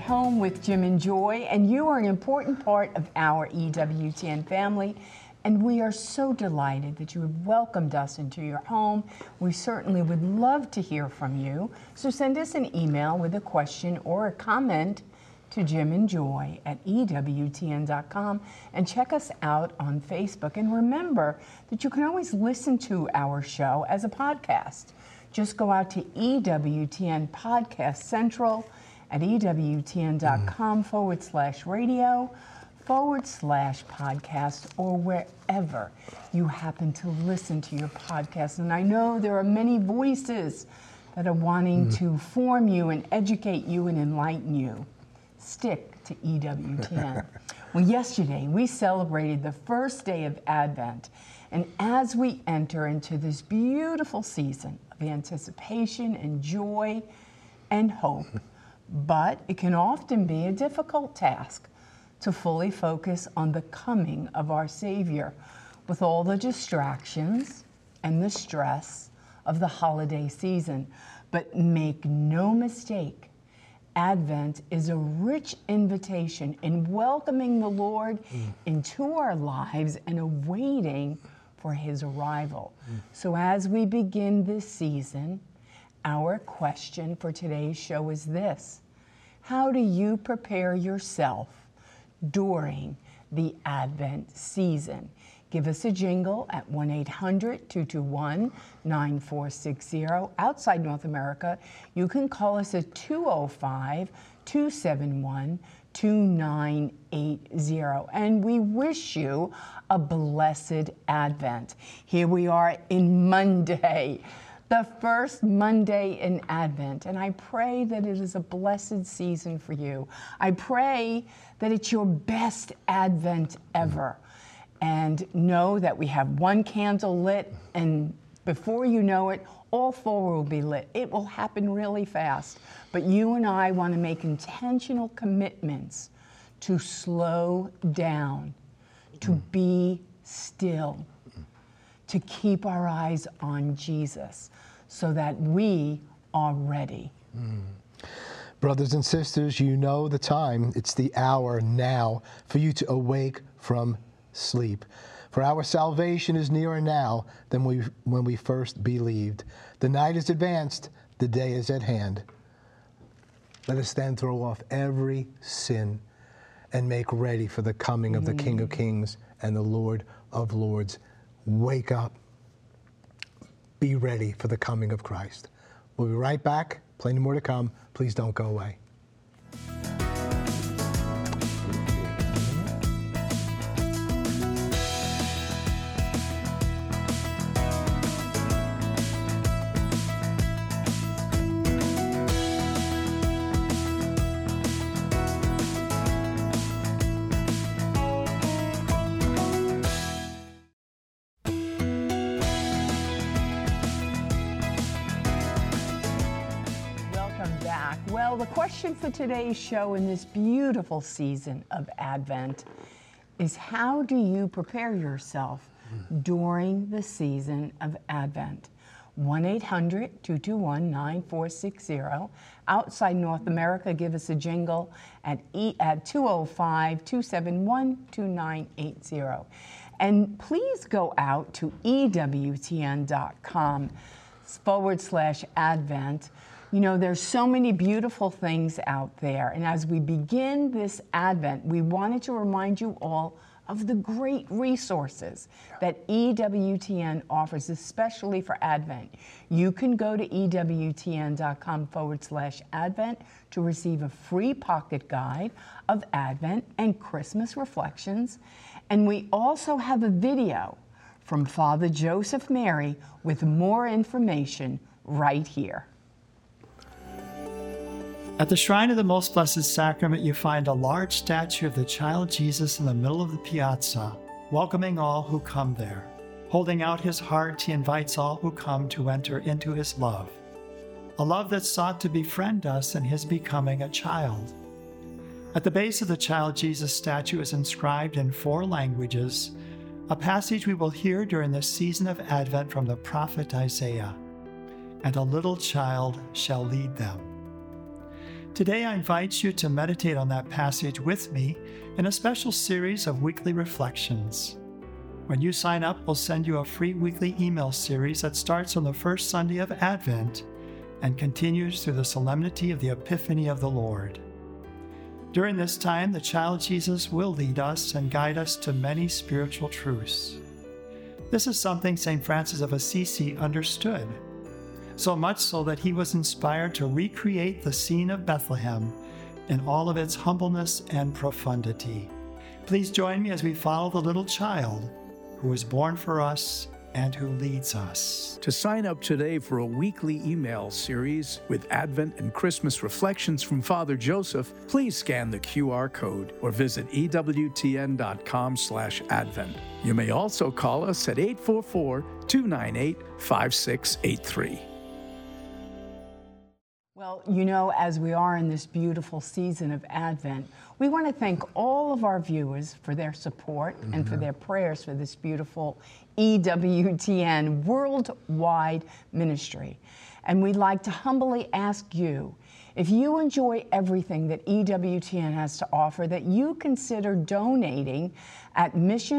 home with Jim and Joy, and you are an important part of our EWTN family. And we are so delighted that you have welcomed us into your home. We certainly would love to hear from you. So send us an email with a question or a comment to Jim and Joy at EWTN.com, and check us out on Facebook. And remember that you can always listen to our show as a podcast. Just go out to EWTN Podcast Central at EWTN.com/radio/podcast, or wherever you happen to listen to your podcast. And I know there are many voices that are wanting to form you and educate you and enlighten you. Stick to EWTN. Well, yesterday we celebrated the first day of Advent, and as we enter into this beautiful season of anticipation and joy and hope, but it can often be a difficult task to fully focus on the coming of our Savior with all the distractions and the stress of the holiday season. But make no mistake, Advent is a rich invitation in welcoming the Lord into our lives and awaiting for his arrival. So as we begin this season, our question for today's show is this: how do you prepare yourself during the Advent season? Give us a jingle at 1-800-221-9460. Outside North America, you can call us at 205-271-2980. And we wish you a blessed Advent. Here we are in Monday, the first Monday in Advent, and I pray that it is a blessed season for you. I pray that it's your best Advent ever. And know that we have one candle lit, and before you know it, all four will be lit. It will happen really fast. But you and I want to make intentional commitments to slow down, to be still, to keep our eyes on Jesus so that we are ready. Brothers and sisters, you know the time. It's the hour now for you to awake from sleep. For our salvation is nearer now than when we first believed. The night is advanced, the day is at hand. Let us then throw off every sin and make ready for the coming of the King of Kings and the Lord of Lords. Wake up. Be ready for the coming of Christ. We'll be right back. Plenty more to come. Please don't go away. Well, the question for today's show in this beautiful season of Advent is: how do you prepare yourself during the season of Advent? 1-800-221-9460. Outside North America, give us a jingle at 205-271-2980. And please go out to EWTN.com/Advent. You know, there's so many beautiful things out there. And as we begin this Advent, we wanted to remind you all of the great resources that EWTN offers, especially for Advent. You can go to EWTN.com/Advent to receive a free pocket guide of Advent and Christmas reflections. And we also have a video from Father Joseph Mary with more information right here. At the Shrine of the Most Blessed Sacrament, you find a large statue of the child Jesus in the middle of the piazza, welcoming all who come there. Holding out his heart, he invites all who come to enter into his love, a love that sought to befriend us in his becoming a child. At the base of the child Jesus statue is inscribed in 4 languages, a passage we will hear during the season of Advent from the prophet Isaiah. And a little child shall lead them. Today I invite you to meditate on that passage with me in a special series of weekly reflections. When you sign up, we'll send you a free weekly email series that starts on the first Sunday of Advent and continues through the solemnity of the Epiphany of the Lord. During this time, the child Jesus will lead us and guide us to many spiritual truths. This is something St. Francis of Assisi understood, so much so that he was inspired to recreate the scene of Bethlehem in all of its humbleness and profundity. Please join me as we follow the little child who was born for us and who leads us. To sign up today for a weekly email series with Advent and Christmas reflections from Father Joseph, please scan the QR code or visit ewtn.com/Advent. You may also call us at 844-298-5683. Well, you know, as we are in this beautiful season of Advent, we want to thank all of our viewers for their support and for their prayers for this beautiful EWTN worldwide ministry. And we'd like to humbly ask you, if you enjoy everything that EWTN has to offer, that you consider donating at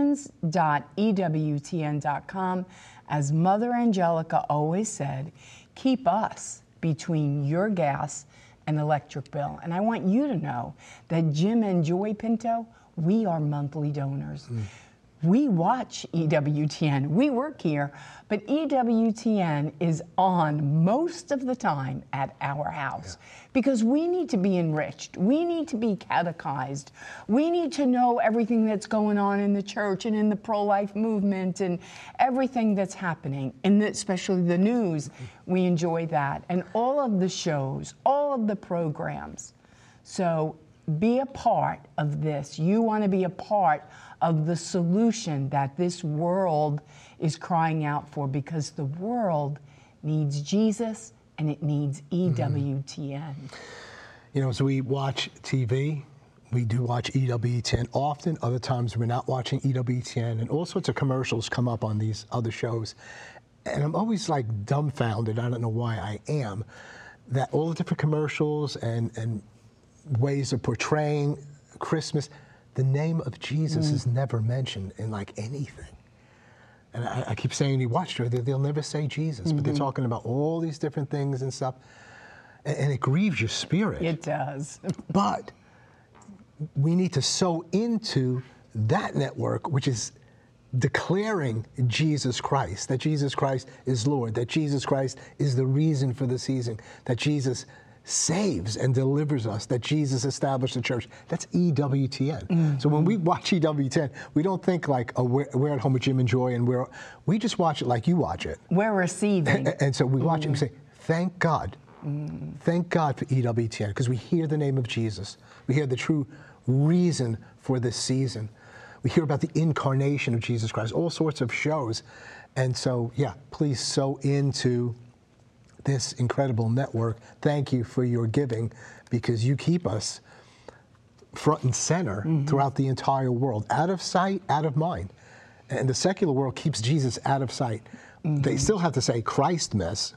missions.ewtn.com. As Mother Angelica always said, keep us between your gas and electric bill. And I want you to know that Jim and Joy Pinto, we are monthly donors. We watch EWTN. We work here, but EWTN is on most of the time at our house because we need to be enriched. We need to be catechized. We need to know everything that's going on in the church and in the pro-life movement and everything that's happening, and especially the news. We enjoy that. And all of the shows, all of the programs. So be a part of this. You want to be a part of the solution that this world is crying out for, because the world needs Jesus and it needs EWTN. You know, as we watch TV, we do watch EWTN often. Other times we're not watching EWTN, and all sorts of commercials come up on these other shows. And I'm always like dumbfounded, I don't know why I am, that all the different commercials and ways of portraying Christmas, the name of Jesus is never mentioned in like anything. And I keep saying, you watch her, they'll never say Jesus, but they're talking about all these different things and stuff. And it grieves your spirit. It does. But we need to sow into that network, which is declaring Jesus Christ, that Jesus Christ is Lord, that Jesus Christ is the reason for the season, that Jesus saves and delivers us, that Jesus established the church. That's EWTN. So when we watch EWTN, we don't think like, oh, we're at home with Jim and Joy, and we just watch it like you watch it. We're receiving. And so we watch it and we say, thank God. Thank God for EWTN, because we hear the name of Jesus. We hear the true reason for this season. We hear about the incarnation of Jesus Christ, all sorts of shows. And so, yeah, please sow into this incredible network. Thank you for your giving, because you keep us front and center throughout the entire world, out of sight, out of mind. And the secular world keeps Jesus out of sight. They still have to say Christmas.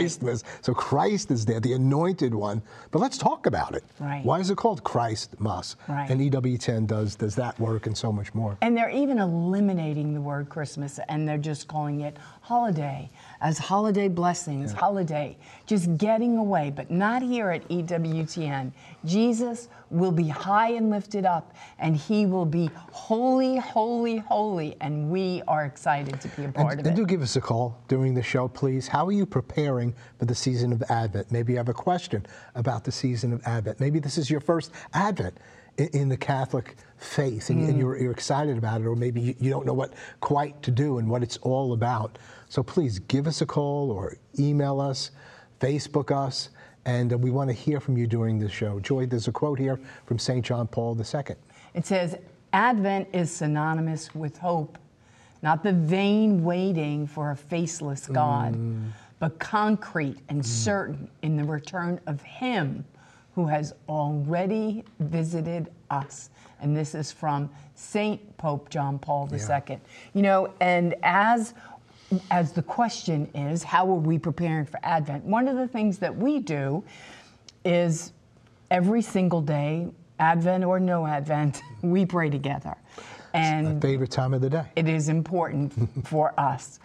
So Christ is there, the anointed one. But let's talk about it. Right. Why is it called Christmas? Right. And EWTN does that work and so much more. And they're even eliminating the word Christmas, and they're just calling it holiday, as holiday blessings, holiday, just getting away, but not here at EWTN. Jesus will be high and lifted up, and he will be holy, holy, holy, and we are excited to be a part of it. And do give us a call during the show, please. How are you preparing for the season of Advent? Maybe you have a question about the season of Advent. Maybe this is your first Advent in the Catholic faith, and you're excited about it, or maybe you don't know what quite to do and what it's all about. So please give us a call or email us, Facebook us, and we want to hear from you during the show. Joy, there's a quote here from St. John Paul II. It says, Advent is synonymous with hope, not the vain waiting for a faceless God, but concrete and certain in the return of him who has already visited us. And this is from St. Pope John Paul II. You know, and as the question is, how are we preparing for Advent? One of the things that we do is every single day, Advent or no Advent, we pray together. And My favorite time of the day. it is important for us.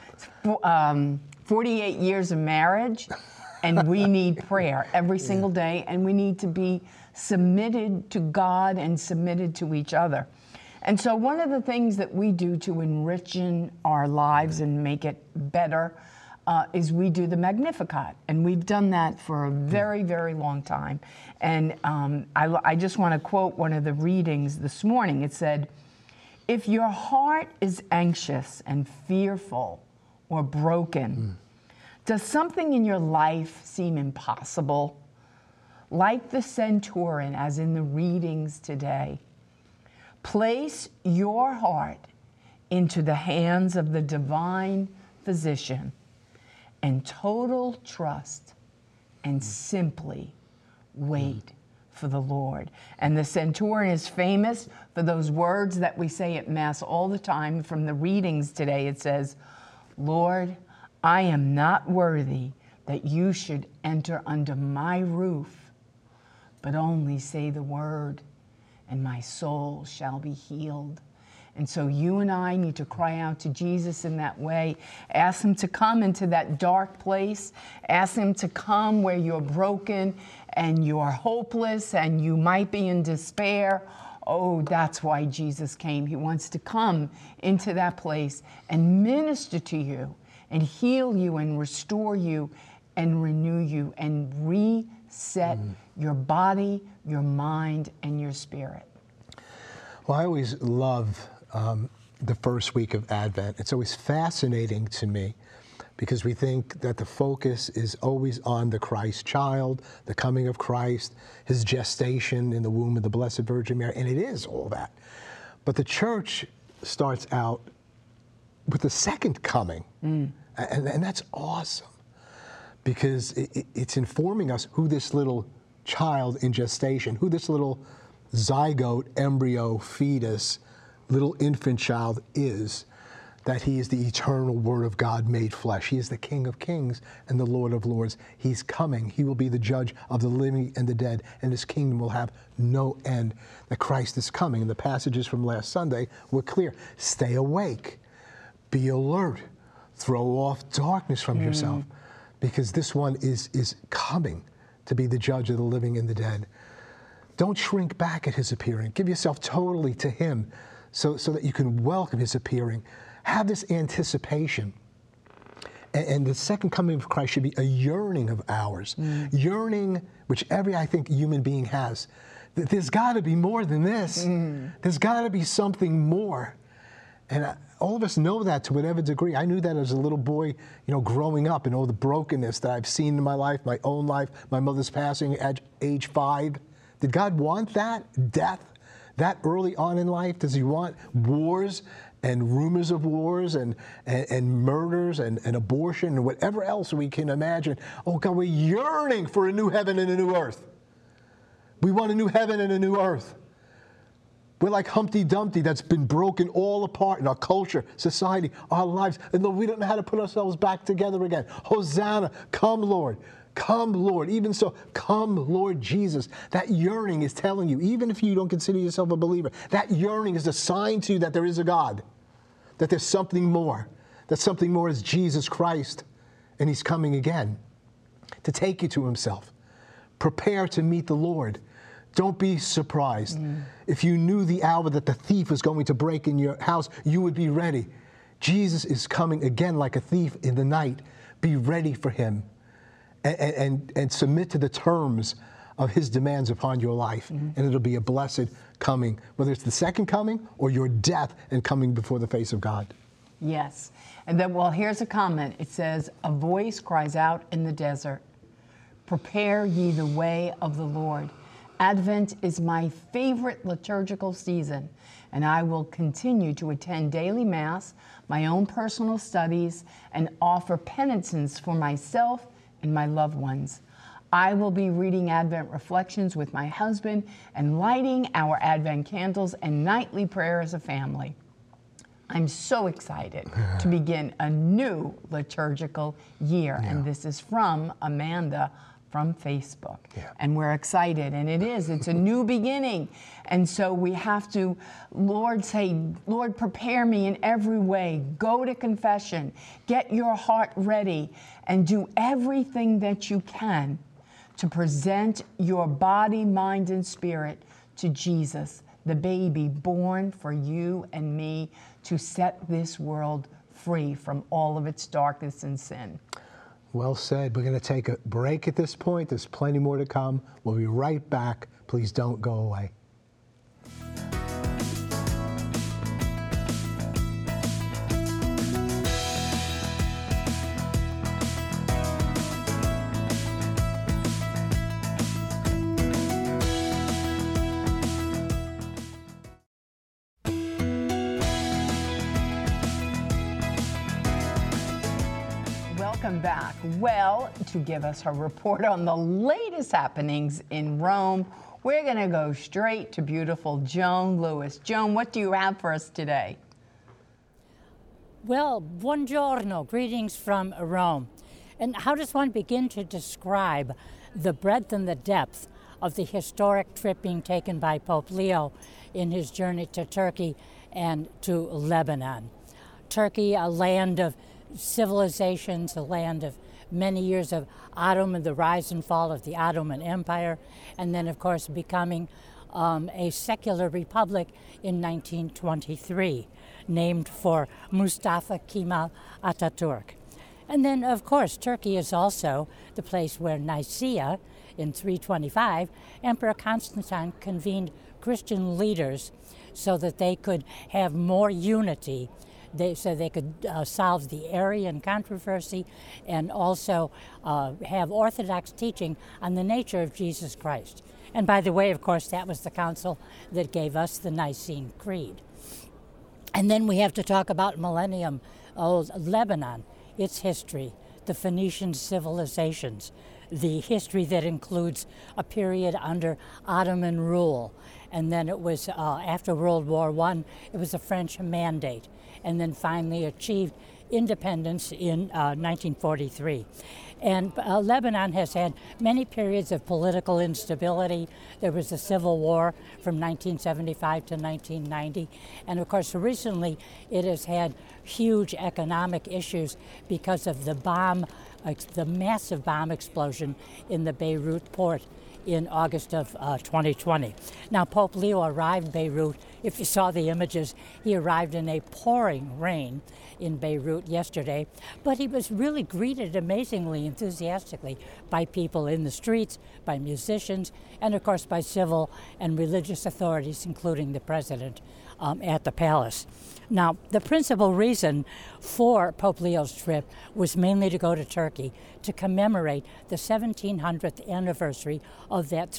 48 years of marriage, and we need prayer every single day, and we need to be submitted to God and submitted to each other. And so one of the things that we do to enrich our lives and make it better is we do the Magnificat. And we've done that for a very, very long time. And I just want to quote one of the readings this morning. It said, "If your heart is anxious and fearful or broken, does something in your life seem impossible? Like the centurion, as in the readings today, place your heart into the hands of the divine physician and total trust and simply wait for the Lord." And the centurion is famous for those words that we say at Mass all the time. From the readings today, it says, "Lord, I am not worthy that you should enter under my roof, but only say the word, and my soul shall be healed." And so you and I need to cry out to Jesus in that way. Ask him to come into that dark place. Ask him to come where you're broken and you're hopeless and you might be in despair. Oh, that's why Jesus came. He wants to come into that place and minister to you and heal you and restore you and renew you and reset your body, your mind, and your spirit. Well, I always love the first week of Advent. It's always fascinating to me because we think that the focus is always on the Christ child, the coming of Christ, his gestation in the womb of the Blessed Virgin Mary, and it is all that. But the church starts out with the second coming, and that's awesome because it's informing us who this little child in gestation, who this little zygote, embryo, fetus, little infant child is, that he is the eternal Word of God made flesh. He is the King of Kings and the Lord of Lords. He's coming. He will be the judge of the living and the dead, and his kingdom will have no end. That Christ is coming. And the passages from last Sunday were clear. Stay awake. Be alert. Throw off darkness from yourself, because this one is coming to be the judge of the living and the dead. Don't shrink back at his appearing. Give yourself totally to him so that you can welcome his appearing. Have this anticipation. And the second coming of Christ should be a yearning of ours. Yearning, which every, I think, human being has. There's got to be more than this. There's got to be something more. And all of us know that to whatever degree. I knew that as a little boy, growing up and all the brokenness that I've seen in my life, my own life, my mother's passing at age 5. Did God want that? Death? That early on in life? Does he want wars and rumors of wars and murders and abortion and whatever else we can imagine? Oh God, we're yearning for a new heaven and a new earth. We want a new heaven and a new earth. We're like Humpty Dumpty that's been broken all apart in our culture, society, our lives. And Lord, we don't know how to put ourselves back together again. Hosanna, come Lord. Come, Lord. Even so, come, Lord Jesus. That yearning is telling you, even if you don't consider yourself a believer, that yearning is a sign to you that there is a God, that there's something more, that something more is Jesus Christ, and he's coming again to take you to himself. Prepare to meet the Lord. Don't be surprised. If you knew the hour that the thief was going to break in your house, you would be ready. Jesus is coming again like a thief in the night. Be ready for him. And submit to the terms of his demands upon your life. And it'll be a blessed coming, whether it's the second coming or your death and coming before the face of God. Yes. And then, here's a comment. It says, "A voice cries out in the desert, prepare ye the way of the Lord." Advent is my favorite liturgical season, and I will continue to attend daily Mass, my own personal studies, and offer penitence for myself and my loved ones. I will be reading Advent reflections with my husband and lighting our Advent candles and nightly prayer as a family. I'm so excited to begin a new liturgical year. And this is from Amanda from Facebook. Yeah. And we're excited, and it's a new beginning. And so we have to, Lord, prepare me in every way. Go to confession, get your heart ready, and do everything that you can to present your body, mind, and spirit to Jesus, the baby born for you and me to set this world free from all of its darkness and sin. Well said. We're going to take a break at this point. There's plenty more to come. We'll be right back. Please don't go away. Welcome back. Well, to give us a report on the latest happenings in Rome, we're going to go straight to beautiful Joan Lewis. Joan, what do you have for us today? Well, buongiorno, greetings from Rome. And how does one begin to describe the breadth and the depth of the historic trip being taken by Pope Leo in his journey to Turkey and to Lebanon? Turkey, a land of civilizations, a land of many years of Ottoman, the rise and fall of the Ottoman Empire, and then, of course, becoming a secular republic in 1923, named for Mustafa Kemal Atatürk. And then, of course, Turkey is also the place where Nicaea, in 325, Emperor Constantine convened Christian leaders so that they could have more unity, so they could solve the Arian controversy and also have orthodox teaching on the nature of Jesus Christ. And by the way, of course, that was the council that gave us the Nicene Creed. And then we have to talk about Millennium, Lebanon, its history, the Phoenician civilizations, the history that includes a period under Ottoman rule. And then it was after World War I, it was a French mandate, and then finally achieved independence in 1943. And Lebanon has had many periods of political instability. There was a civil war from 1975 to 1990. And of course, recently it has had huge economic issues because of the massive bomb explosion in the Beirut port in August of 2020. Now, Pope Leo arrived in Beirut. If you saw the images, he arrived in a pouring rain in Beirut yesterday, but he was really greeted amazingly enthusiastically by people in the streets, by musicians, and of course by civil and religious authorities, including the president at the palace. Now, the principal reason for Pope Leo's trip was mainly to go to Turkey to commemorate the 1700th anniversary of that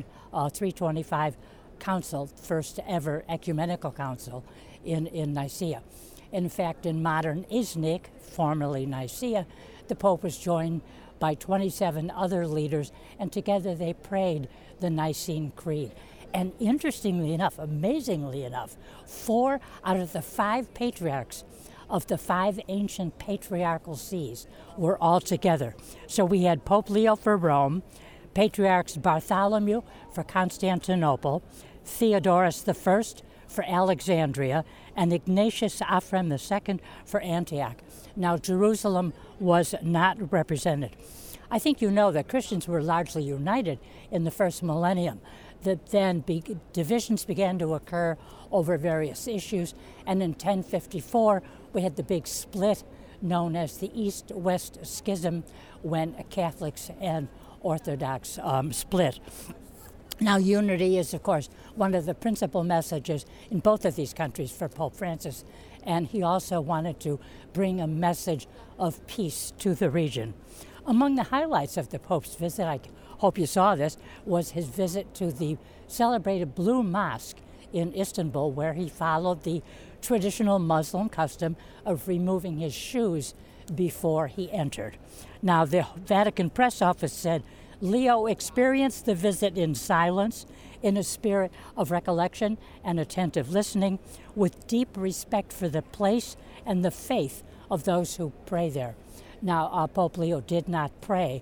325 council, first ever ecumenical council in Nicaea. In fact, in modern Iznik, formerly Nicaea, the Pope was joined by 27 other leaders, and together they prayed the Nicene Creed. And interestingly enough, amazingly enough, 4 out of the 5 patriarchs of the 5 ancient patriarchal sees were all together. So we had Pope Leo for Rome, Patriarchs Bartholomew for Constantinople, Theodorus I for Alexandria, and Ignatius Ephraim II for Antioch. Now, Jerusalem was not represented. I think you know that Christians were largely united in the first millennium. Then divisions began to occur over various issues, and in 1054 we had the big split known as the East-West Schism, when Catholics and Orthodox split. Now, unity is, of course, one of the principal messages in both of these countries for Pope Francis, and he also wanted to bring a message of peace to the region. Among the highlights of the Pope's visit, I hope you saw this, was his visit to the celebrated Blue Mosque in Istanbul, where he followed the traditional Muslim custom of removing his shoes before he entered. Now, the Vatican press office said Leo experienced the visit in silence, in a spirit of recollection and attentive listening, with deep respect for the place and the faith of those who pray there. Now, Pope Leo did not pray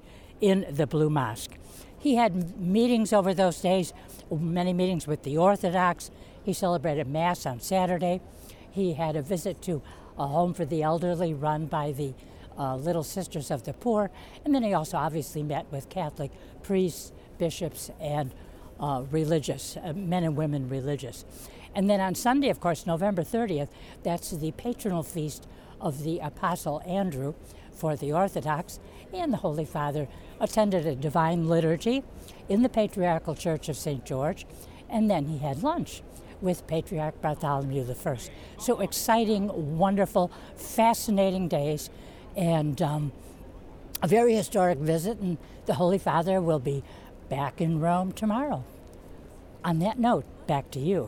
in the Blue Mosque. He had meetings over those days, many meetings with the Orthodox. He celebrated Mass on Saturday. He had a visit to a home for the elderly run by the Little Sisters of the Poor. And then he also obviously met with Catholic priests, bishops, and religious, men and women religious. And then on Sunday, of course, November 30th, that's the patronal feast of the Apostle Andrew for the Orthodox, and the Holy Father attended a divine liturgy in the Patriarchal Church of St. George, and then he had lunch with Patriarch Bartholomew I. So exciting, wonderful, fascinating days, and a very historic visit, and the Holy Father will be back in Rome tomorrow. On that note, back to you.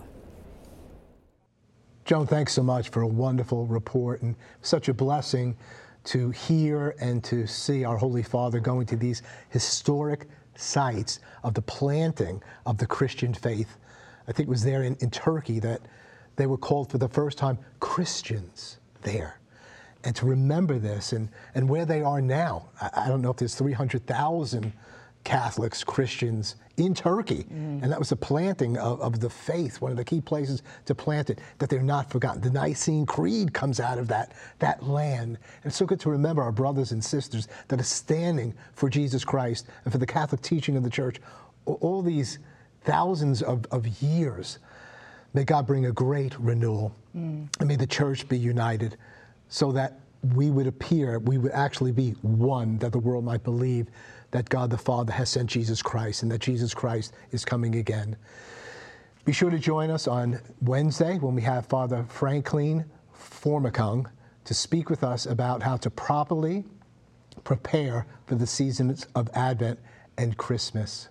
Joan, thanks so much for a wonderful report, and such a blessing to hear and to see our Holy Father going to these historic sites of the planting of the Christian faith. I think it was there in Turkey that they were called for the first time Christians there. And to remember this and where they are now, I don't know if there's 300,000 Catholics, Christians in Turkey. And that was the planting of the faith, one of the key places to plant it, that they're not forgotten. The Nicene Creed comes out of that land. And it's so good to remember our brothers and sisters that are standing for Jesus Christ and for the Catholic teaching of the Church all these thousands of years. May God bring a great renewal. And may the Church be united so that we would actually be one, that the world might believe that God the Father has sent Jesus Christ and that Jesus Christ is coming again. Be sure to join us on Wednesday when we have Father Franklin Formicung to speak with us about how to properly prepare for the seasons of Advent and Christmas.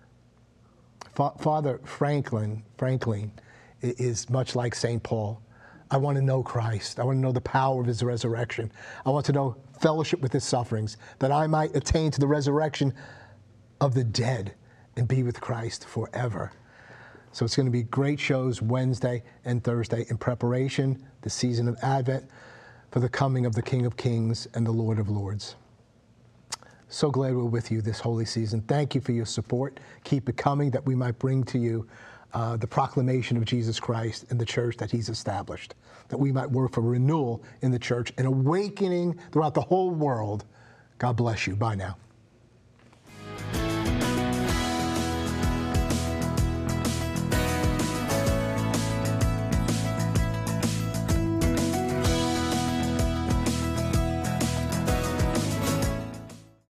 Father Franklin is much like St. Paul. I want to know Christ. I want to know the power of his resurrection. I want to know fellowship with his sufferings, that I might attain to the resurrection of the dead and be with Christ forever. So it's going to be great shows Wednesday and Thursday in preparation, the season of Advent, for the coming of the King of Kings and the Lord of Lords. So glad we're with you this holy season. Thank you for your support. Keep it coming, that we might bring to you the proclamation of Jesus Christ and the church that he's established, that we might work for renewal in the church and awakening throughout the whole world. God bless you. Bye now.